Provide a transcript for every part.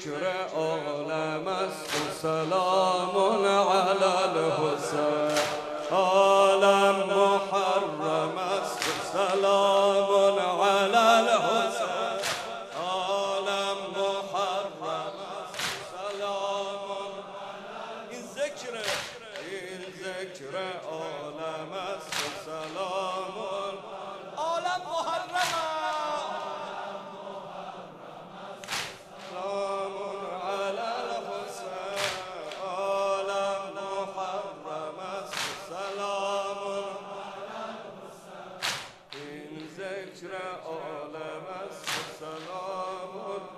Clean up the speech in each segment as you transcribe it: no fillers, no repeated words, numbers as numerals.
ذکر عالم است و سلام علی الحسین. عالم محرم است و سلام علی الحسین. عالم محرم است و سلام این ذکر عالم است و سلام عالم محرم است. ذکر عالم است و سلام.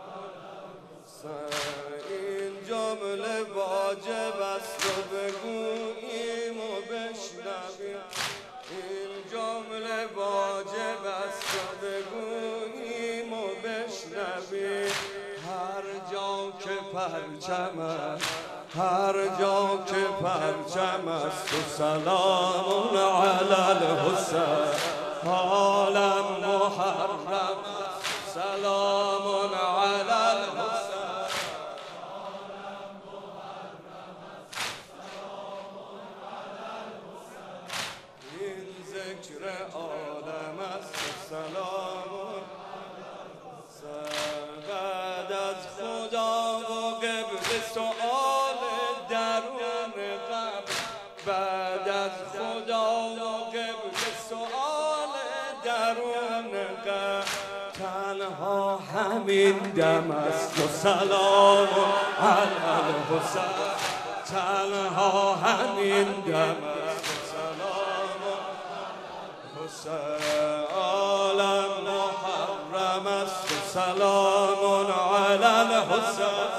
این جمله واجب است و بگوییم و بشنویم. این جمله واجب است و بگوییم و بشنویم. هر جا که پرچم است، هر جا که پرچم است و سلام علی الحسین. عالم محرم است سلام علی الحسین. عالم محرم است سلام علی الحسین. این ذکر عالم است سلام علی الحسین. بعد از خدا و قبل سؤال درون قبر. بعد از خدا و قبل سؤال درون قبر. تنها همین دم است و سلام علی الحسین. تنها همین دم است و سلام علی الحسین. عالم محرم است و سلام علی الحسین.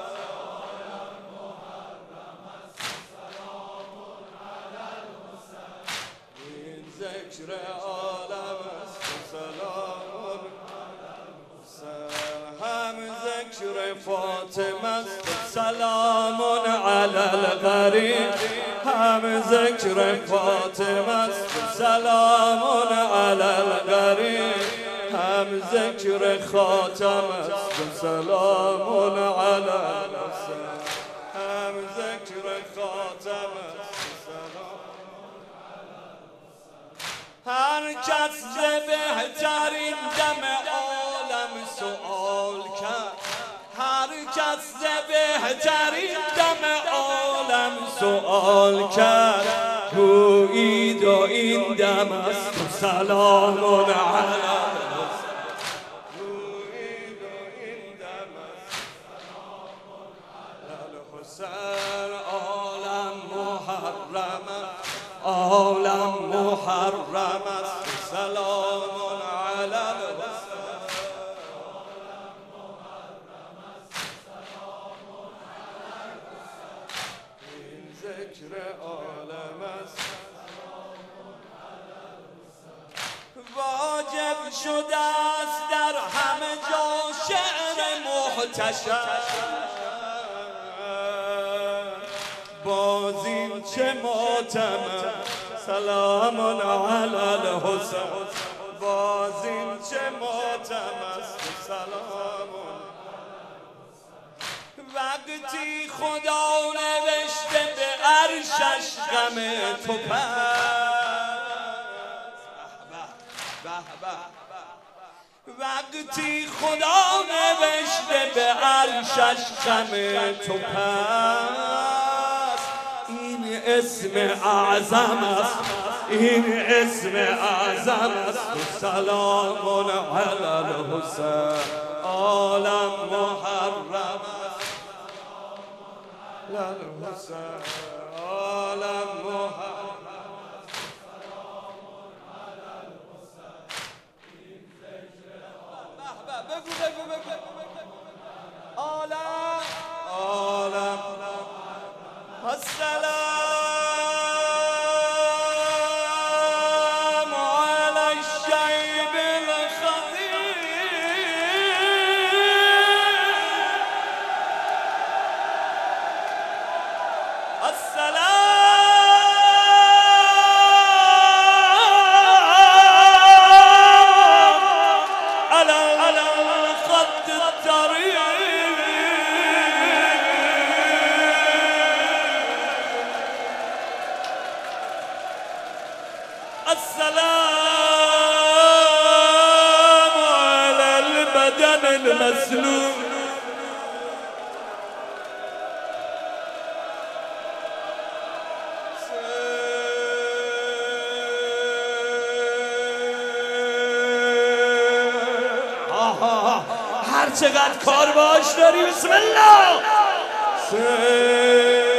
ذکر عالم است و سلام هم ذکر فاطمه است و سلام علی الغریب. هم ذکر فاطمه است و سلام علی الغریب. هم ذکر خاتم است و سلام علی الحسین. هم ذکر خاتم است و سلام. هر کس ز بهترین دم عالم سؤال کرد. هر کس ز بهترین دم عالم سؤال کرد. گویید و این دم است و سلام علی الحسین. گویید و این دم است و سلام علی الحسین. عالم محرم است. عالم محرم است سلام علی الحسین. عالم محرم است سلام علی الحسین. این ذکر عالم است سلام علی الحسین. واجب شده است در همه جا شعر محتشم. بازین چه ماتم سلام علی الحسین. بازین چه ماتم است سلام. وقتی خدا نوشته به عرشش غم تو پس. وقتی خدا نوشته به عرشش غم تو پس. این اسم اعظم است. این اسم اعظم است سلام علی الحسین. عالم محرم است علی الحسین. عالم محرم است سلام علی الحسین. بگو عالم عالم السلام علی الشیب الخضیر. السلام على الخط الطريق. بدن المسلول هر چقدر کار باش داری بسم الله